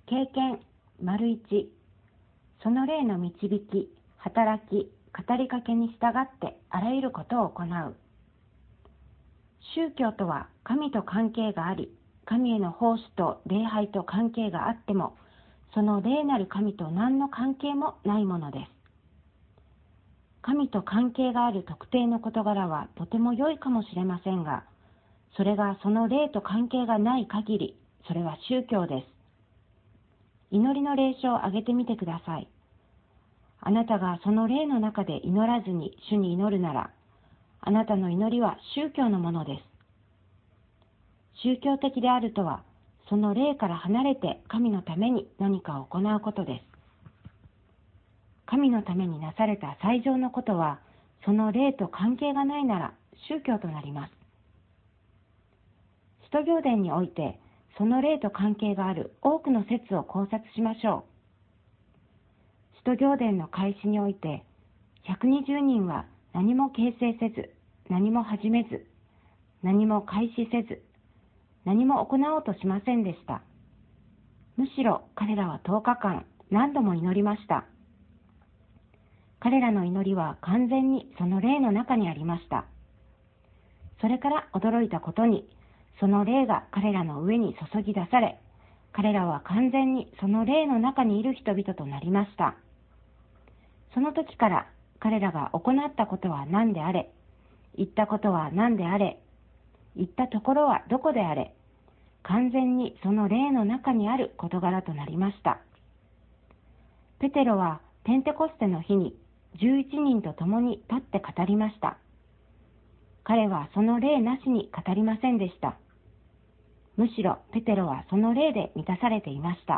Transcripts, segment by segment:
経験 ①、その霊の導き、働き、語りかけに従ってあらゆることを行う。宗教とは神と関係があり、神への奉仕と礼拝と関係があっても、その霊なる神と何の関係もないものです。神と関係がある特定の事柄はとても良いかもしれませんが、それがその霊と関係がない限り、それは宗教です。祈りの霊書を挙げてみてください。あなたがその霊の中で祈らずに主に祈るなら、あなたの祈りは宗教のものです。宗教的であるとは、その霊から離れて神のために何かを行うことです。神のためになされた最上のことは、その霊と関係がないなら宗教となります。使徒行伝において、その霊と関係がある多くの説を考察しましょう。使徒行伝の開始において、120人は何も形成せず、何も始めず、何も開始せず、何も行おうとしませんでした。むしろ彼らは10日間何度も祈りました。彼らの祈りは完全にその霊の中にありました。それから驚いたことに、その霊が彼らの上に注ぎ出され、彼らは完全にその霊の中にいる人々となりました。その時から彼らが行ったことは何であれ、言ったことは何であれ、行ったところはどこであれ、完全にその霊の中にある事柄となりました。ペテロはペンテコステの日に11人と共に立って語りました。彼はその霊なしに語りませんでした。むしろペテロはその霊で満たされていました。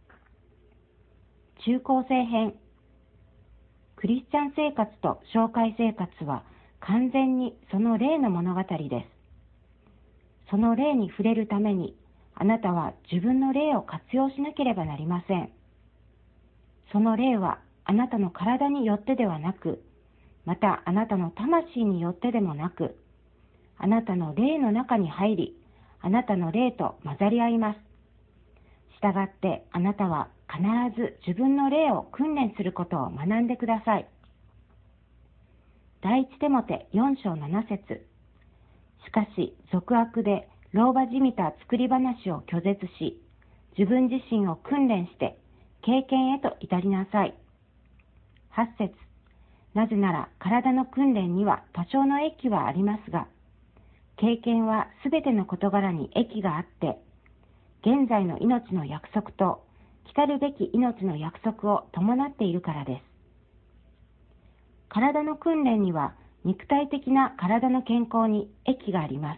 中高生編。クリスチャン生活と教会生活は完全にその霊の物語です。その霊に触れるために、あなたは自分の霊を活用しなければなりません。その霊はあなたの体によってではなく、またあなたの魂によってでもなく、あなたの霊の中に入り、あなたの霊と混ざり合います。したがってあなたは必ず自分の霊を訓練することを学んでください。第一テモテ4章7節。しかし俗悪で老婆じみた作り話を拒絶し、自分自身を訓練して経験へと至りなさい。8節。なぜなら体の訓練には多少の益はありますが、経験はすべての事柄に益があって、現在の命の約束と来るべき命の約束を伴っているからです。体の訓練には肉体的な体の健康に益があります。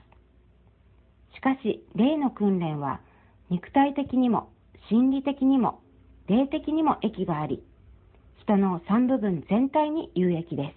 しかし、霊の訓練は肉体的にも心理的にも霊的にも益があり、人の三部分全体に有益です。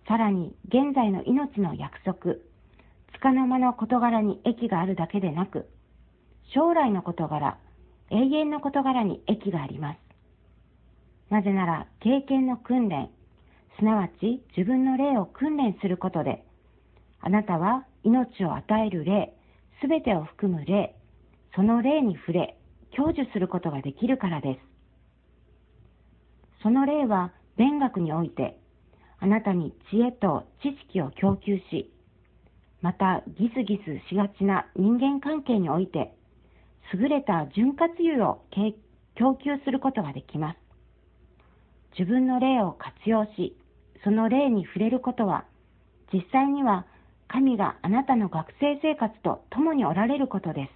さらに、現在の命の約束、束の間の事柄に益があるだけでなく、将来の事柄、永遠の事柄に益があります。なぜなら、経験の訓練、すなわち自分の霊を訓練することで、あなたは命を与える霊、すべてを含む霊、その霊に触れ、享受することができるからです。その霊は勉学において、あなたに知恵と知識を供給し、またギスギスしがちな人間関係において、優れた潤滑油を供給することができます。自分の霊を活用し、その霊に触れることは、実際には神があなたの学生生活と共におられることです。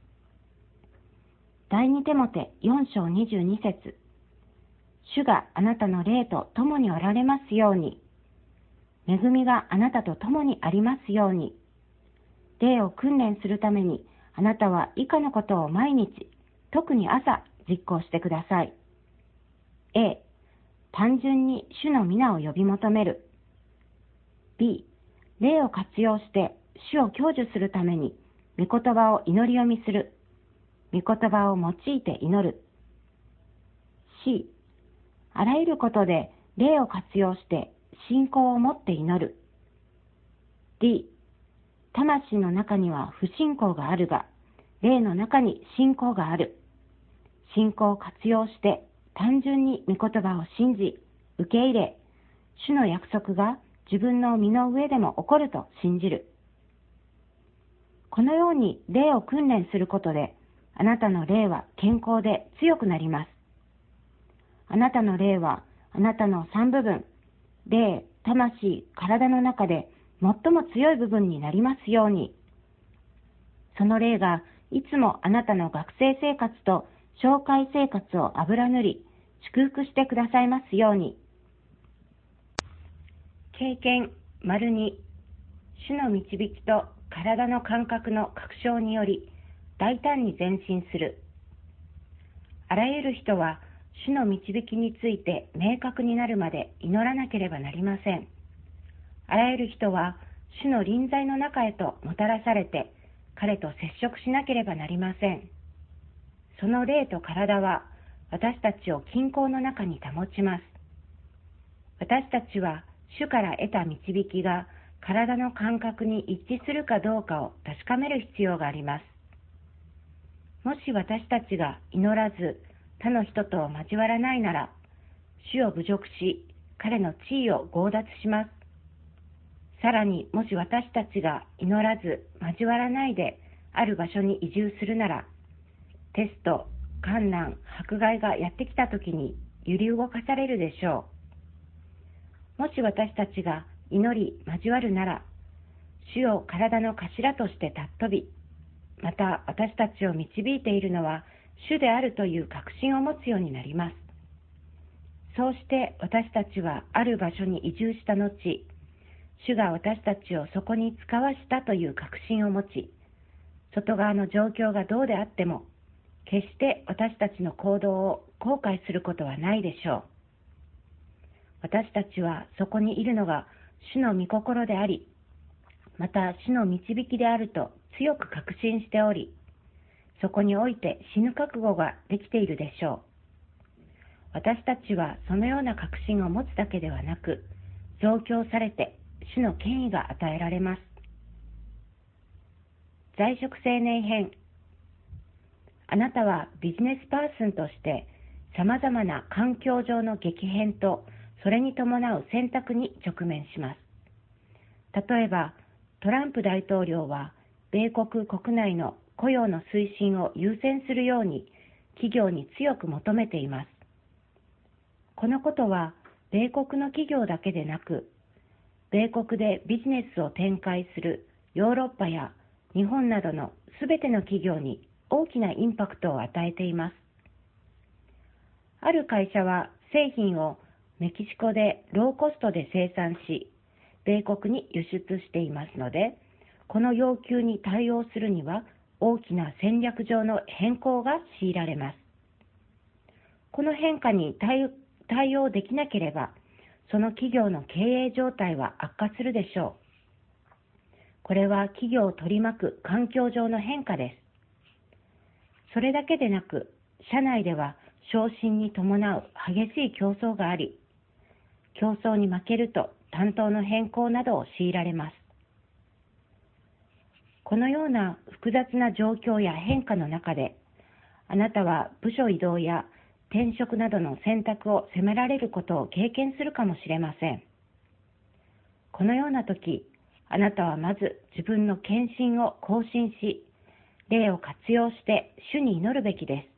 第二テモテ4章22節。主があなたの霊と共におられますように、恵みがあなたと共にありますように。霊を訓練するために、あなたは以下のことを毎日、特に朝実行してください。A、単純に主の皆を呼び求める。B、霊を活用して主を享受するために、御言葉を祈り読みする。御言葉を用いて祈る。C、あらゆることで霊を活用して信仰を持って祈る。D、魂の中には不信仰があるが、霊の中に信仰がある。 信仰を活用して単純に御言葉を信じ、受け入れ、主の約束が自分の身の上でも起こると信じる。このように霊を訓練することで、あなたの霊は健康で強くなります。あなたの霊はあなたの3部分、霊、魂、体の中で最も強い部分になりますように。その霊がいつもあなたの学生生活と紹介生活を油塗り、祝福してくださいますように。経験 ② 主の導きと体の感覚の確証により大胆に前進する。あらゆる人は主の導きについて明確になるまで祈らなければなりません。あらゆる人は主の臨在の中へともたらされて彼と接触しなければなりません。その霊と体は私たちを均衡の中に保ちます。私たちは主から得た導きが体の感覚に一致するかどうかを確かめる必要があります。もし私たちが祈らず他の人と交わらないなら、主を侮辱し、彼の地位を強奪します。さらにもし私たちが祈らず交わらないである場所に移住するなら、テスト、困難、迫害がやってきたときに揺り動かされるでしょう。もし私たちが祈り交わるなら、主を体の頭として尊び、また私たちを導いているのは主であるという確信を持つようになります。そうして私たちはある場所に移住した後、主が私たちをそこに使わしたという確信を持ち、外側の状況がどうであっても、決して私たちの行動を後悔することはないでしょう。私たちはそこにいるのが主の御心であり、また主の導きであると強く確信しており、そこにおいて死ぬ覚悟ができているでしょう。私たちはそのような確信を持つだけではなく、増強されて主の権威が与えられます。在職青年編。あなたはビジネスパーソンとして様々な環境上の激変とそれに伴う選択に直面します。例えば、トランプ大統領は米国国内の雇用の推進を優先するように企業に強く求めています。このことは米国の企業だけでなく、米国でビジネスを展開するヨーロッパや日本などのすべての企業に大きなインパクトを与えています。ある会社は製品をメキシコでローコストで生産し、米国に輸出していますので、この要求に対応するには大きな戦略上の変更が強いられます。この変化に対応できなければ、その企業の経営状態は悪化するでしょう。これは企業を取り巻く環境上の変化です。それだけでなく、社内では昇進に伴う激しい競争があり、競争に負けると担当の変更などを強いられます。このような複雑な状況や変化の中で、あなたは部署移動や転職などの選択を迫られることを経験するかもしれません。このような時、あなたはまず自分の献身を更新し、霊を活用して主に祈るべきです。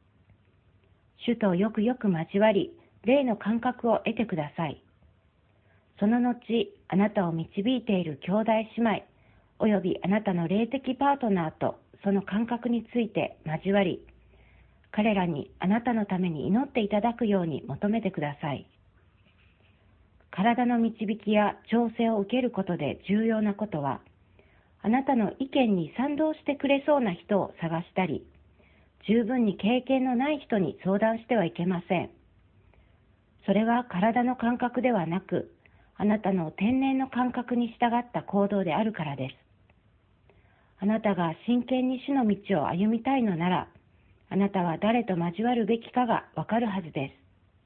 主とよくよく交わり、霊の感覚を得てください。その後、あなたを導いている兄弟姉妹、およびあなたの霊的パートナーとその感覚について交わり、彼らにあなたのために祈っていただくように求めてください。体の導きや調整を受けることで重要なことは、あなたの意見に賛同してくれそうな人を探したり、十分に経験のない人に相談してはいけません。それは体の感覚ではなく、あなたの天然の感覚に従った行動であるからです。あなたが真剣に主の道を歩みたいのなら、あなたは誰と交わるべきかがわかるはずです。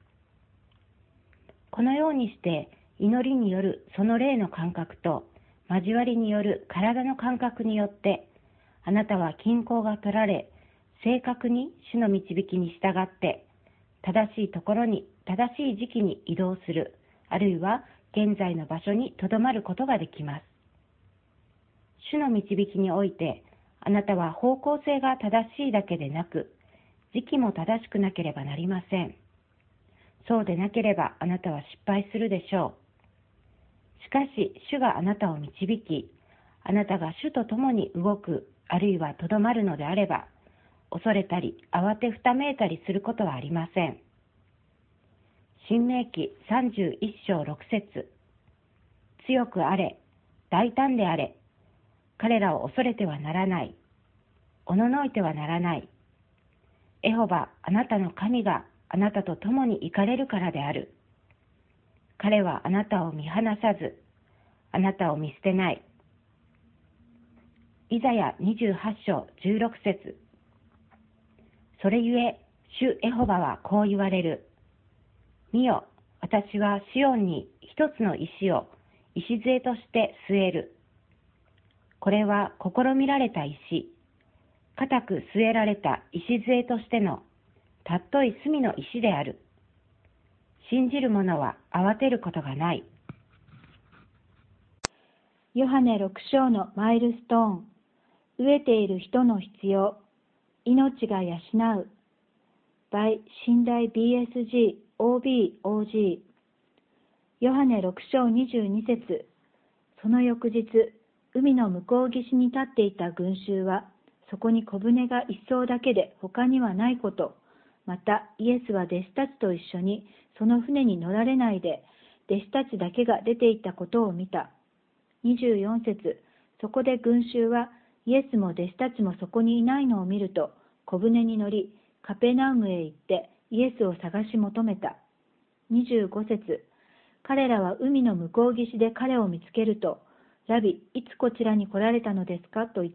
このようにして祈りによるその霊の感覚と交わりによる体の感覚によって、あなたは均衡が取られ、 正確に主の導きに従って、正しいところに正しい時期に移動する、あるいは現在の場所にとどまることができます。主の導きにおいて、あなたは方向性が正しいだけでなく、時期も正しくなければなりません。そうでなければあなたは失敗するでしょう。しかし、主があなたを導き、あなたが主と共に動く、あるいはとどまるのであれば、恐れたり慌てふためいたりすることはありません。申命記31章6節、強くあれ、大胆であれ、彼らを恐れてはならない、おののいてはならない。エホバ、あなたの神があなたと共に行かれるからである。彼はあなたを見放さず、あなたを見捨てない。イザヤ28章16節、それゆえ、主エホバはこう言われる。見よ、私はシオンに一つの石を礎として据える。これは試みられた石、固く据えられた礎としての尊い隅の石である。信じる者は慌てることがない。 ヨハネ6章のマイルストーン。飢えている人の必要。命が養う。by 信頼 BSG OBOG。ヨハネ6章22節。その翌日、海の向こう岸に立っていた群衆は、そこに小舟が一艘だけで他にはないこと、またイエスは弟子たちと一緒にその船に乗られないで、弟子たちだけが出て行ったことを見た。24節、そこで群衆はイエスも弟子たちもそこにいないのを見ると、小舟に乗り、カペナウムへ行ってイエスを探し求めた。25節、彼らは海の向こう岸で彼を見つけると、ラビ、いつこちらに来られたのですかと言った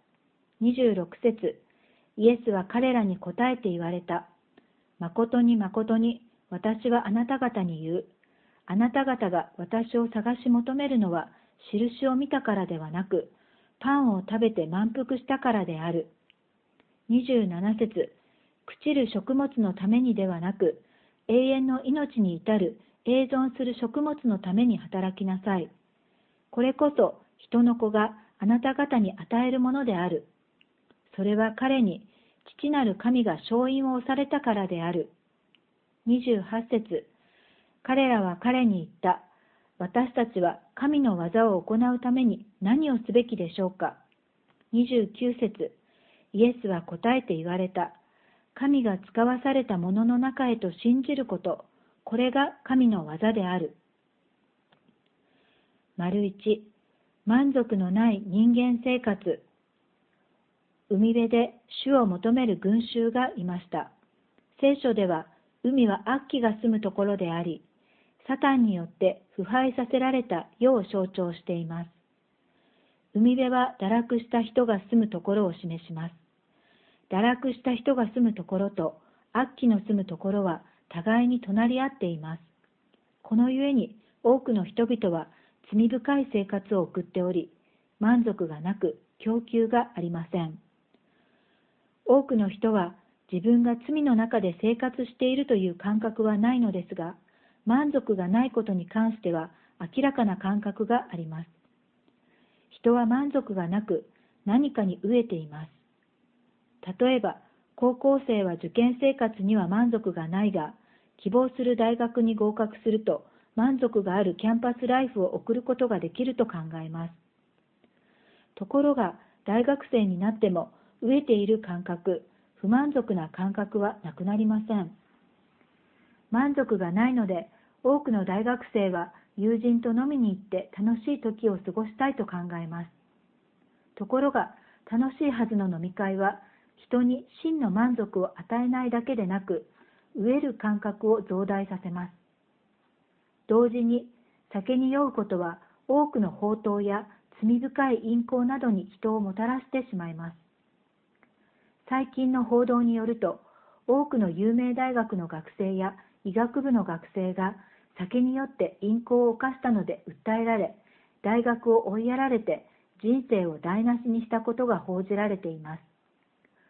。26節、イエスは彼らに答えて言われた。誠に誠に、私はあなた方に言う。あなた方が私を探し求めるのは、印を見たからではなく、パンを食べて満腹したからである。27節、朽ちる食物のためにではなく、永遠の命に至る永存する食物のために働きなさい。これこそ人の子があなた方に与えるものである。それは彼に父なる神が勝因を押されたからである。28節、彼らは彼に言った。私たちは神の技を行うために何をすべきでしょうか。29節、イエスは答えて言われた。神が使わされたものの中へと信じること、これが神の技である。1、満足のない人間生活。海辺で主を求める群衆がいました。聖書では、海は悪鬼が住むところであり、サタンによって腐敗させられた世を象徴しています。海辺は堕落した人が住むところを示します。堕落した人が住むところと悪鬼の住むところは互いに隣り合っています。このゆえに多くの人々は罪深い生活を送っており、満足がなく供給がありません。多くの人は自分が罪の中で生活しているという感覚はないのですが、満足がないことに関しては明らかな感覚があります。人は満足がなく何かに飢えています。例えば、高校生は受験生活には満足がないが、希望する大学に合格すると満足があるキャンパスライフを送ることができると考えます。ところが、大学生になっても飢えている感覚、不満足な感覚はなくなりません。満足がないので、多くの大学生は友人と飲みに行って楽しい時を過ごしたいと考えます。ところが、楽しいはずの飲み会は、人に真の満足を与えないだけでなく、飢える感覚を増大させます。同時に、酒に酔うことは多くの放蕩や罪深い淫行などに人をもたらしてしまいます。最近の報道によると、多くの有名大学の学生や医学部の学生が酒によって淫行を犯したので訴えられ、大学を追いやられて人生を台無しにしたことが報じられています。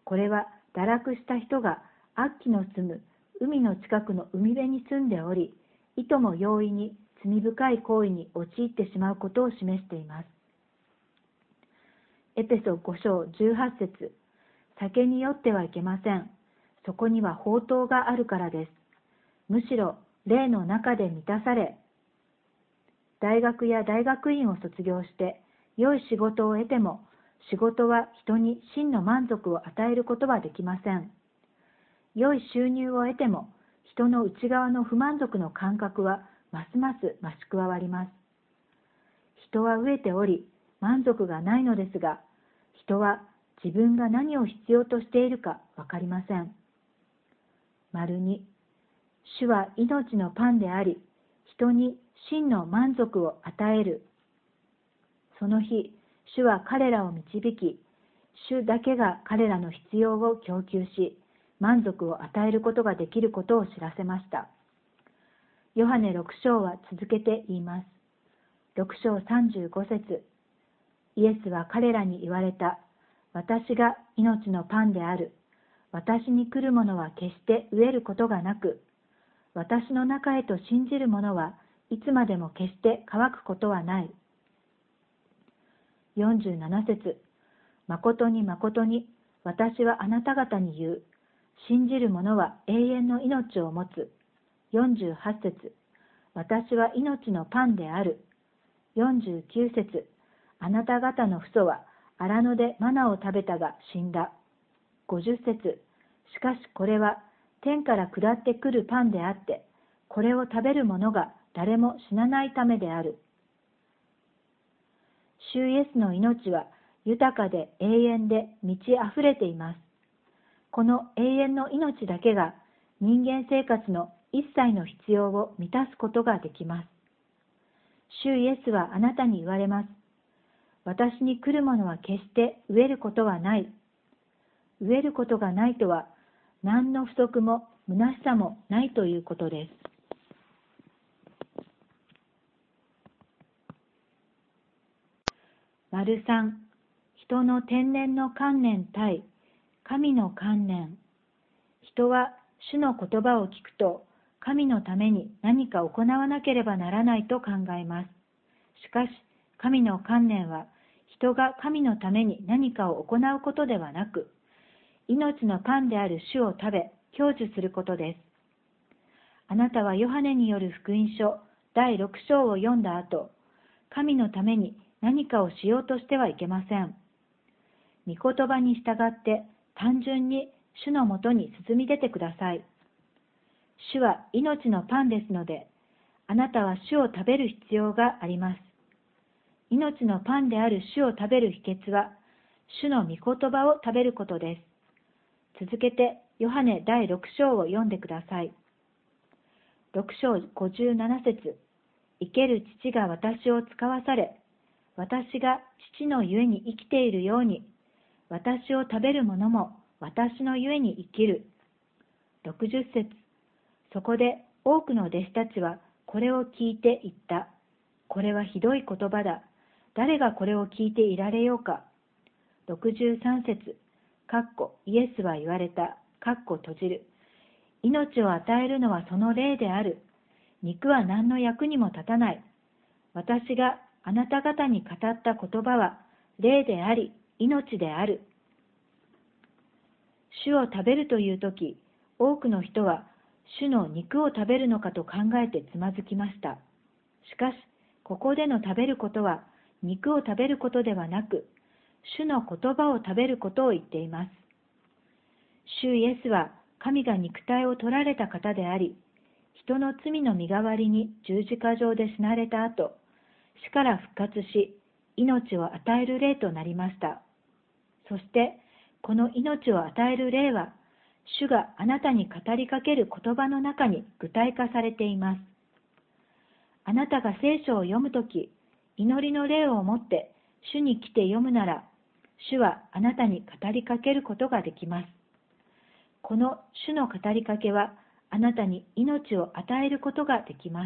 これは堕落した人が悪鬼の住む海の近くの海辺に住んでおり、いとも容易に罪深い行為に陥ってしまうことを示しています。エペソ5章18節、酒に酔ってはいけません。そこには放蕩があるからです。むしろ霊の中で満たされ、大学や大学院を卒業して良い仕事を得ても、仕事は人に真の満足を与えることはできません。良い収入を得ても、人の内側の不満足の感覚はますます増し加わります。人は飢えており、満足がないのですが、人は自分が何を必要としているかわかりません。2、主は命のパンであり、人に真の満足を与える。その日、主は彼らを導き、主だけが彼らの必要を供給し、満足を与えることができることを知らせました。ヨハネ6章は続けて言います。6章35節、イエスは彼らに言われた。私が命のパンである。私に来る者は決して飢えることがなく、私の中へと信じる者はいつまでも決して乾くことはない。47節、誠に誠に私はあなた方に言う。信じる者は永遠の命を持つ。48節、私は命のパンである。49節、あなた方の父祖は荒野でマナを食べたが死んだ。50節、しかしこれは天から下ってくるパンであって、これを食べる者が誰も死なないためである。主イエスの命は豊かで永遠で満ち溢れています。この永遠の命だけが人間生活の一切の必要を満たすことができます。主イエスはあなたに言われます。私に来る者は決して飢えることはない。飢えることがないとは、何の不足も虚しさもないということです。3、人の天然の観念対神の観念。人は主の言葉を聞くと、神のために何か行わなければならないと考えます。しかし、神の観念は、人が神のために何かを行うことではなく、命のパンである主を食べ、享受することです。あなたはヨハネによる福音書第6章を読んだ後、神のために何かをしようとしてはいけません。御言葉に従って単純に主のもとに進み出てください。主は命のパンですので、あなたは主を食べる必要があります。命のパンである主を食べる秘訣は、主の御言葉を食べることです。続けて、ヨハネ第6章を読んでください。6章57節、生ける父が私を使わされ、私が父のゆえに生きているように、私を食べる者も私のゆえに生きる。60節、そこで多くの弟子たちはこれを聞いて言った。これはひどい言葉だ。誰がこれを聞いていられようか。63節、イエスは言われた。閉じる。命を与えるのはその霊である。肉は何の役にも立たない。私があなた方に語った言葉は霊であり、命である。主を食べるというとき、多くの人は主の肉を食べるのかと考えてつまずきました。しかし、ここでの食べることは、肉を食べることではなく、主の言葉を食べることを言っています。主イエスは神が肉体を取られた方であり、人の罪の身代わりに十字架上で死なれた後、死から復活し、命を与える霊となりました。そして、この命を与える霊は、主があなたに語りかける言葉の中に具体化されています。あなたが聖書を読むとき、祈りの霊を持って主に来て読むなら、主はあなたに語りかけることができます。この主の語りかけは、あなたに命を与えることができます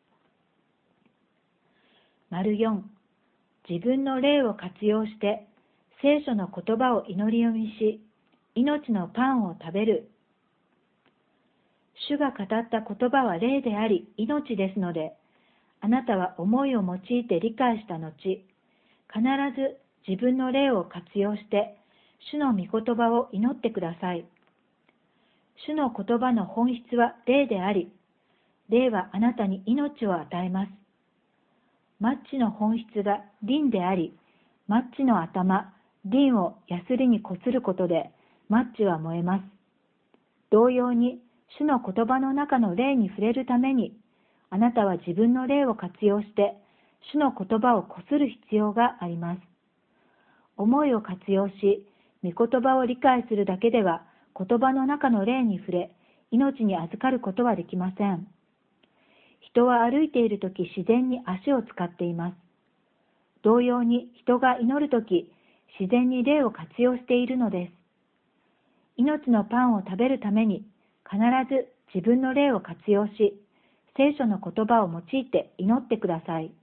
。4、自分の霊を活用して、聖書の言葉を祈り読みし、 命のパンを食べる。主が語った言葉は霊であり、命ですので、あなたは思いを用いて理解した後、必ず自分の霊を活用して、主の御言葉を祈ってください。主の言葉の本質は霊であり、霊はあなたに命を与えます。マッチの本質が輪であり、マッチの頭、輪をヤスリにこすることで、マッチは燃えます。同様に、主の言葉の中の霊に触れるために、あなたは自分の霊を活用して、主の言葉をこする必要があります。思いを活用し、御言葉を理解するだけでは、言葉の中の霊に触れ、命に預かることはできません。人は歩いているとき自然に足を使っています。同様に人が祈るとき、自然に霊を活用しているのです。命のパンを食べるために、必ず自分の霊を活用し、聖書の言葉を用いて祈ってください。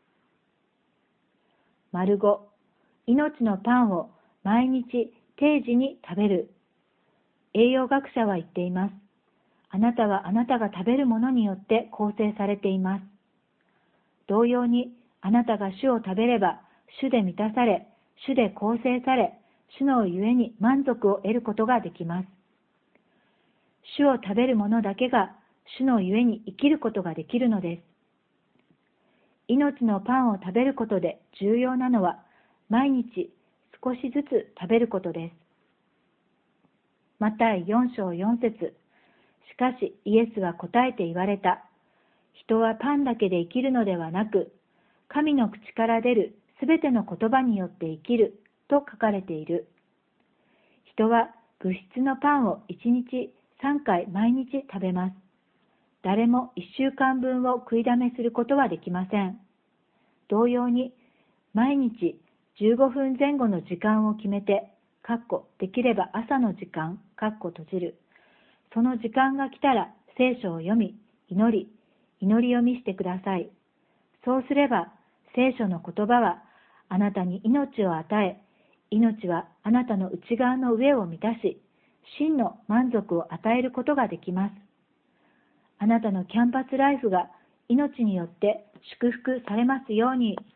丸5、命のパンを毎日定時に食べる。栄養学者は言っています。あなたはあなたが食べるものによって構成されています。同様に、あなたが主を食べれば、主で満たされ、主で構成され、主のゆえに満足を得ることができます。主を食べる者だけが、主のゆえに生きることができるのです。命のパンを食べることで重要なのは、毎日少しずつ食べることです。マタイ4章4節。しかしイエスは答えて言われた。人はパンだけで生きるのではなく、神の口から出るすべての言葉によって生きると書かれている。人は物質のパンを1日3回毎日食べます。誰も1週間分を食いだめすることはできません。同様に、毎日15分前後の時間を決めて、できれば朝の時間、閉じる。その時間が来たら聖書を読み、祈り読みしてください。そうすれば、聖書の言葉はあなたに命を与え、命はあなたの内側の上を満たし、真の満足を与えることができます。あなたのキャンパスライフが命によって祝福されますように。